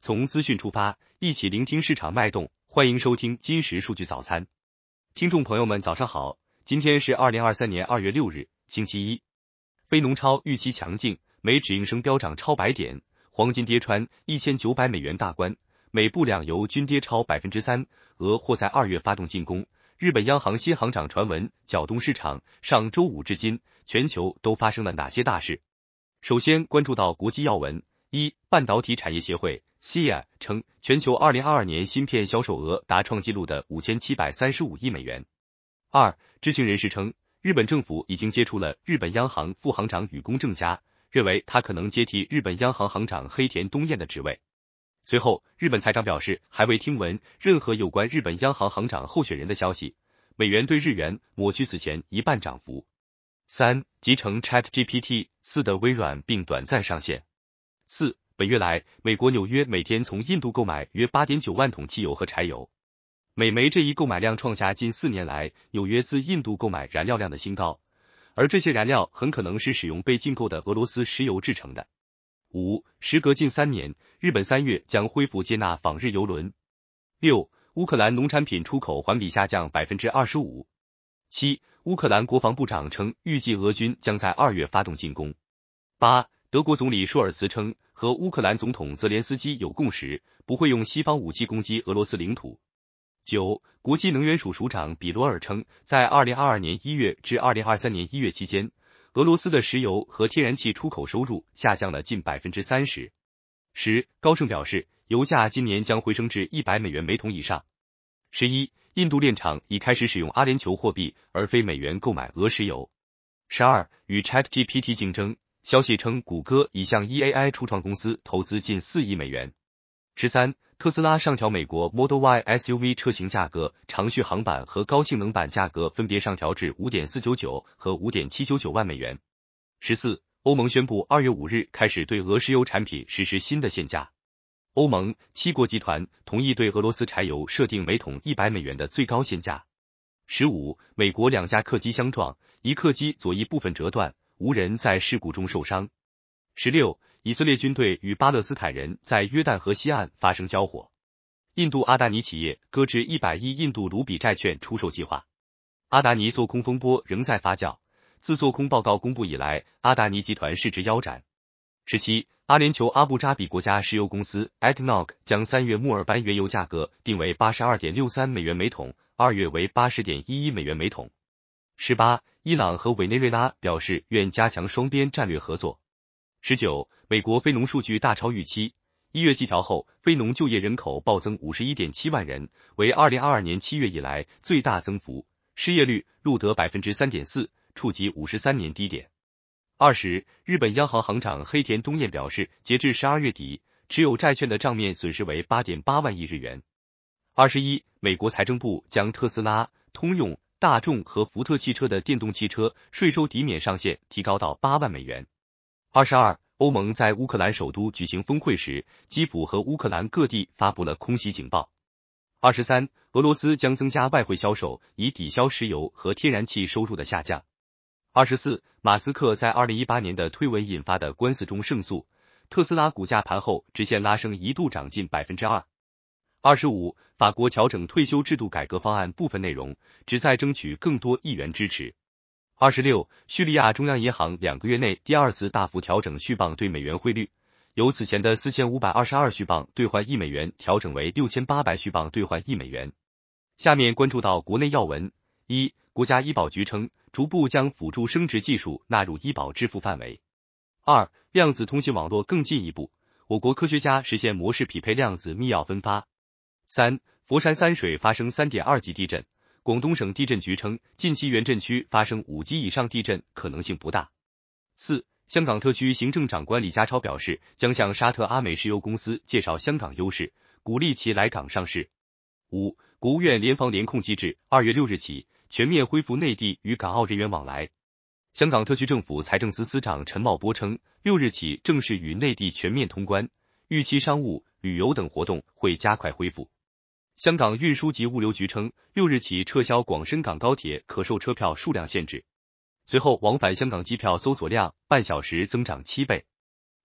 从资讯出发，一起聆听市场脉动。欢迎收听今时数据早餐。听众朋友们早上好，今天是2023年2月6日，星期一。非农超预期强劲，美指应声飙涨超100点，黄金跌穿1900美元大关，美布两油均跌超 3%， 俄或在2月发动进攻。日本央行新行长传闻搅动市场，上周五至今，全球都发生了哪些大事？首先关注到国际要闻。一、半导体产业协会 SIA 称，全球2022年芯片销售额达创纪录的5735亿美元。二、知情人士称，日本政府已经接触了日本央行副行长宇宫正佳，认为他可能接替日本央行行长黑田东彦的职位。随后，日本财长表示，还未听闻任何有关日本央行行长候选人的消息。美元对日元抹去此前一半涨幅。三、集成 ChatGPT 4的微软并短暂上线。四、本月来，美国纽约每天从印度购买约 8.9 万桶汽油和柴油。每枚这一购买量创下近4年来纽约自印度购买燃料量的新高，而这些燃料很可能是使用被禁购的俄罗斯石油制成的。五、时隔近3年，日本3月将恢复接纳访日邮轮。六、乌克兰农产品出口环比下降 25%。七、乌克兰国防部长称，预计俄军将在2月发动进攻。八、德国总理舒尔茨称，和乌克兰总统泽连斯基有共识，不会用西方武器攻击俄罗斯领土。九、国际能源署署长比罗尔称，在2022年1月至2023年1月期间，俄罗斯的石油和天然气出口收入下降了近 30%。十、高盛表示，油价今年将回升至100美元每桶以上。11、印度炼厂已开始使用阿联酋货币而非美元购买俄石油。12、与 ChatGPT 竞争，消息称谷歌已向 EAI 初创公司投资近4亿美元。13、特斯拉上调美国 Model Y SUV 车型价格，长续航版和高性能版价格分别上调至 5.499 和 5.799 万美元。14、欧盟宣布2月5日开始对俄石油产品实施新的限价。欧盟7国集团同意对俄罗斯柴油设定每桶100美元的最高限价。15、美国2架客机相撞，一客机左翼部分折断，无人在事故中受伤。16、以色列军队与巴勒斯坦人在约旦河西岸发生交火。印度阿达尼企业搁置100亿印度卢比债券出售计划。阿达尼做空风波仍在发酵，自做空报告公布以来，阿达尼集团市值腰斩。17、阿联酋阿布扎比国家石油公司 ADNOC 将3月墨尔班原油价格定为 82.63 美元每桶，2月为 80.11 美元每桶。18、伊朗和委内瑞拉表示愿加强双边战略合作。19、美国非农数据大超预期，1月季调后，非农就业人口暴增 51.7 万人，为2022年7月以来最大增幅，失业率录得 3.4%， 触及53年低点。20、日本央行行长黑田东彦表示，截至12月底，持有债券的账面损失为 8.8 万亿日元。21、美国财政部将特斯拉、通用、大众和福特汽车的电动汽车税收抵免上限提高到8万美元。22、欧盟在乌克兰首都举行峰会时，基辅和乌克兰各地发布了空袭警报。23、俄罗斯将增加外汇销售，以抵消石油和天然气收入的下降。24、马斯克在2018年的推文引发的官司中胜诉，特斯拉股价盘后直线拉升，一度涨近 2%。25、法国调整退休制度改革方案部分内容，旨在争取更多议员支持。26、叙利亚中央银行2个月内第二次大幅调整续镑对美元汇率，由此前的4522续镑兑换1美元调整为6800续镑兑换1美元。下面关注到国内要闻。一、国家医保局称，逐步将辅助生殖技术纳入医保支付范围。二、量子通信网络更进一步，我国科学家实现模式匹配量子密钥分发。三、佛山三水发生 3.2 级地震，广东省地震局称，近期原震区发生5级以上地震可能性不大。四、香港特区行政长官李家超表示，将向沙特阿美石油公司介绍香港优势，鼓励其来港上市。五、国务院联防联控机制2月6日起全面恢复内地与港澳人员往来。香港特区政府财政司司长陈茂波称，6日起正式与内地全面通关，预期商务、旅游等活动会加快恢复。香港运输及物流局称，6日起撤销广深港高铁可售车票数量限制。随后往返香港机票搜索量半小时增长7倍。六、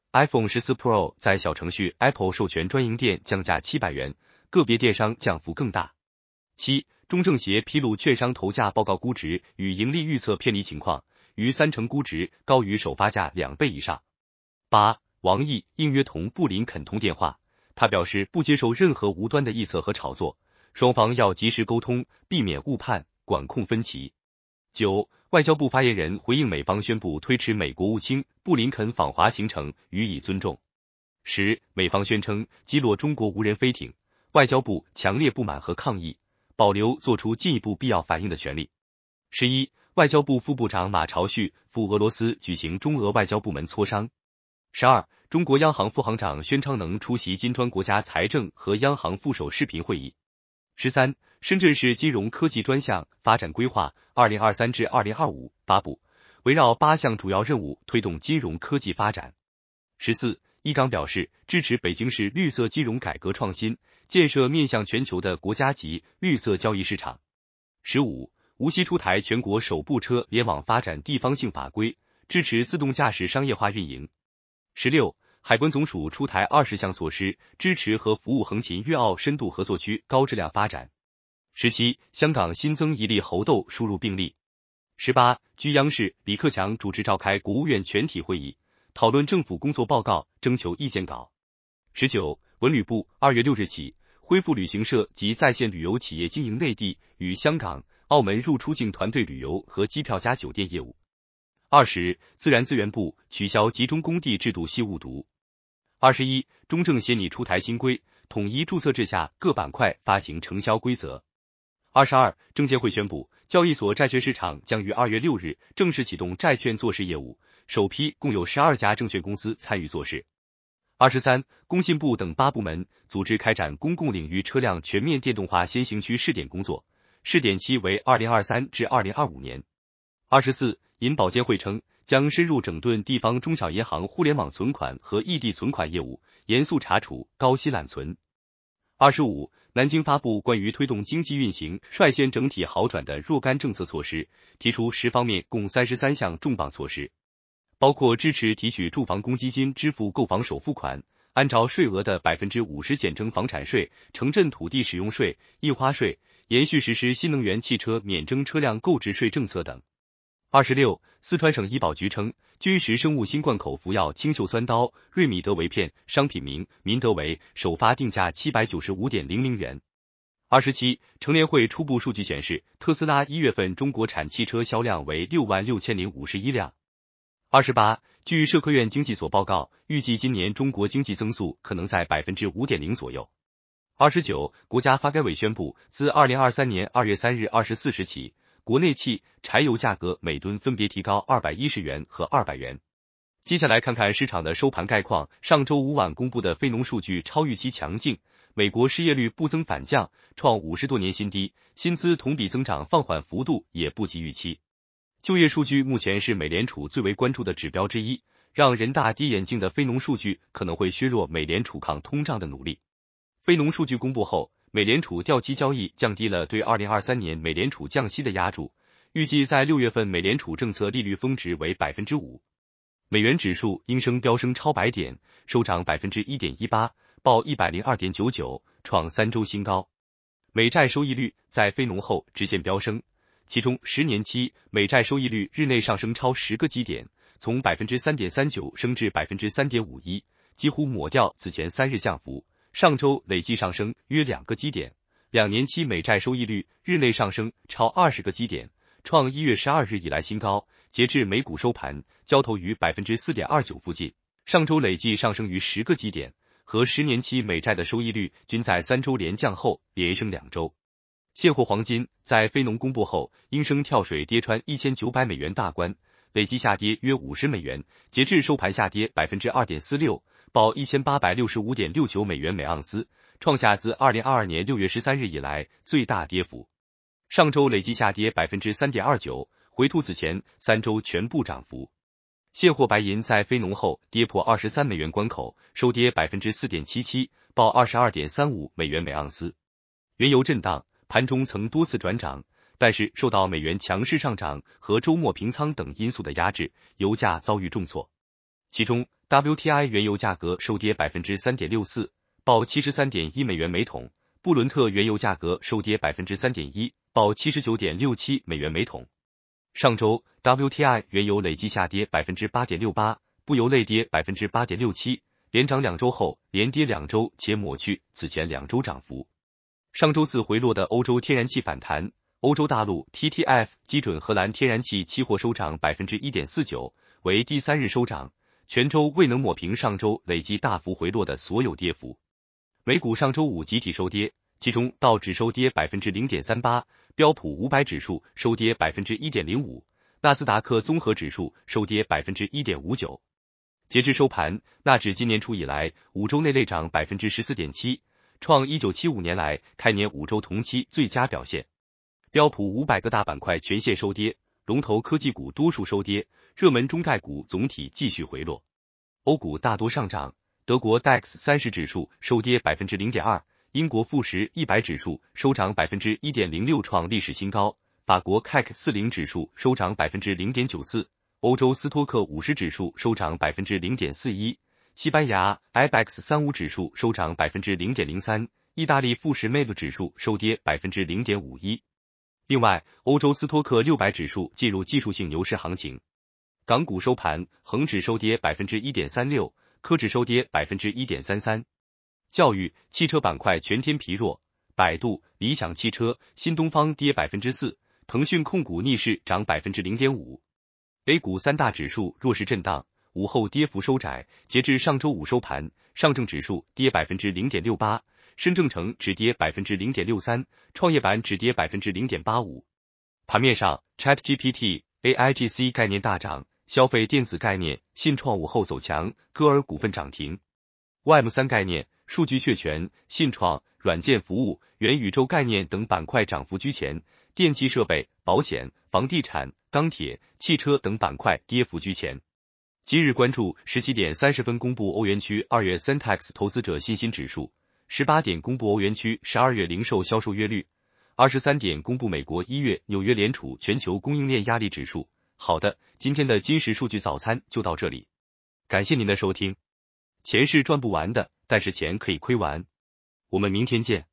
iPhone 14 Pro 在小程序 Apple 授权专营店降价700元，个别电商降幅更大。7. 中证协披露券商投价报告估值与盈利预测偏离情况，逾30%估值高于首发价2倍以上。8. 王毅应约同布林肯通电话，他表示不接受任何无端的臆测和炒作，双方要及时沟通，避免误判，管控分歧。9. 外交部发言人回应美方宣布推迟美国务卿布林肯访华行程，予以尊重。10. 美方宣称击落中国无人飞艇，外交部强烈不满和抗议，保留做出进一步必要反应的权利。11. 外交部副部长马朝旭赴俄罗斯举行中俄外交部门磋商。12. 中国央行副行长宣昌能出席金砖国家财政和央行副手视频会议。13. 深圳市金融科技专项发展规划2023至2025发布，围绕8项主要任务推动金融科技发展。14. 一纲表示支持北京市绿色金融改革创新，建设面向全球的国家级绿色交易市场。15. 无锡出台全国首部车联网发展地方性法规，支持自动驾驶商业化运营。16. 海关总署出台20项措施，支持和服务横琴粤澳深度合作区高质量发展。17. 香港新增1例猴痘输入病例。18. 据央视，李克强主持召开国务院全体会议，讨论政府工作报告，征求意见稿。19. 文旅部2月6日起恢复旅行社及在线旅游企业经营内地与香港、澳门入出境团队旅游和机票加酒店业务。20. 自然资源部取消集中供地制度系误读。21. 中证协拟出台新规，统一注册制下各板块发行承销规则。22. 证监会宣布，交易所债券市场将于2月6日正式启动债券做市业务，首批共有12家证券公司参与做市。23. 工信部等8部门组织开展公共领域车辆全面电动化先行区试点工作，试点期为2023至2025年。24. 银保监会称，将深入整顿地方中小银行互联网存款和异地存款业务，严肃查处高息揽存。25. 南京发布关于推动经济运行率先整体好转的若干政策措施，提出10方面共33项重磅措施，包括支持提取住房公积金支付购房首付款，按照税额的 50% 减征房产税、城镇土地使用税、印花税，延续实施新能源汽车免征车辆购置税政策等。26. 四川省医保局称，君实生物新冠口服药清溴酸刀、瑞米德韦片商品名民德韦首发定价 795.00 元。27. 乘联会初步数据显示，特斯拉1月份中国产汽车销量为66051辆。28. 据社科院经济所报告，预计今年中国经济增速可能在 5.0% 左右。29. 国家发改委宣布，自2023年2月3日24时起，国内汽、柴油价格每吨分别提高210元和200元。接下来看看市场的收盘概况。上周五晚公布的非农数据超预期强劲，美国失业率不增反降，创50多年新低，薪资同比增长放缓幅度也不及预期。就业数据目前是美联储最为关注的指标之一，让人大跌眼镜的非农数据可能会削弱美联储抗通胀的努力。非农数据公布后，美联储掉期交易降低了对2023年美联储降息的压注，预计在6月份美联储政策利率峰值为 5%。美元指数应声飙升超100点，收涨 1.18%， 报 102.99， 创3周新高。美债收益率在非农后直线飙升，其中10年期美债收益率日内上升超10个基点，从 3.39% 升至 3.51%， 几乎抹掉此前3日降幅。上周累计上升约2个基点，2年期美债收益率日内上升超20个基点，创1月12日以来新高。截至美股收盘，交投于 4.29% 附近，上周累计上升于10个基点，和10年期美债的收益率均在3周连降后连升2周。现货黄金在非农公布后应声跳水跌穿1900美元大关，累计下跌约50美元，截至收盘下跌 2.46%， 报 1865.69 美元每盎司，创下自2022年6月13日以来最大跌幅。上周累计下跌 3.29%， 回吐此前3周全部涨幅。现货白银在非农后跌破23美元关口，收跌 4.77%， 报 22.35 美元每盎司。原油震荡，盘中曾多次转涨，但是受到美元强势上涨和周末平仓等因素的压制，油价遭遇重挫。其中 WTI 原油价格收跌 3.64%， 报 73.1 美元每桶。布伦特原油价格收跌 3.1%， 报 79.67 美元每桶。上周 WTI 原油累计下跌 8.68%， 布油累跌 8.67%， 连涨2周后连跌2周，且抹去此前2周涨幅。上周四回落的欧洲天然气反弹，欧洲大陆 TTF 基准荷兰天然气期货收涨 1.49%， 为第3日收涨，全周未能抹平上周累计大幅回落的所有跌幅。美股上周五集体收跌，其中道指收跌 0.38%， 标普500指数收跌 1.05%， 纳斯达克综合指数收跌 1.59%。截至收盘，纳指今年初以来5周内累涨 14.7%， 创1975年来开年5周同期最佳表现。标普500各大板块全线收跌，龙头科技股多数收跌，热门中概股总体继续回落。欧股大多上涨，德国 DAX 30指数收跌 0.2%， 英国富时100指数收涨 1.06%， 创历史新高，法国 CAC 40指数收涨 0.94%， 欧洲斯托克50指数收涨 0.41%， 西班牙 IBEX 35指数收涨 0.03%， 意大利富时 MAB 指数收跌 0.51%。另外，欧洲斯托克600指数进入技术性牛市行情。港股收盘，恒指收跌 1.36%， 科指收跌 1.33%。教育、汽车板块全天疲弱，百度、理想汽车、新东方跌 4%， 腾讯控股逆势涨 0.5%。A 股三大指数弱势震荡，午后跌幅收窄，截至上周五收盘，上证指数跌 0.68%， 深证成指跌 0.63%， 创业板指跌 0.85%。盘面上 ，ChatGPT、AIGC 概念大涨，消费电子概念信创午后走强，歌尔股份涨停。Web3 概念、数据确权、信创、软件服务、元宇宙概念等板块涨幅居前，电气设备、保险、房地产、钢铁、汽车等板块跌幅居前。今日关注17点30分公布欧元区2月 Centex 投资者信心指数，18点公布欧元区12月零售销售月率，23点公布美国1月纽约联储全球供应链压力指数。好的，今天的金石数据早餐就到这里，感谢您的收听。钱是赚不完的，但是钱可以亏完。我们明天见。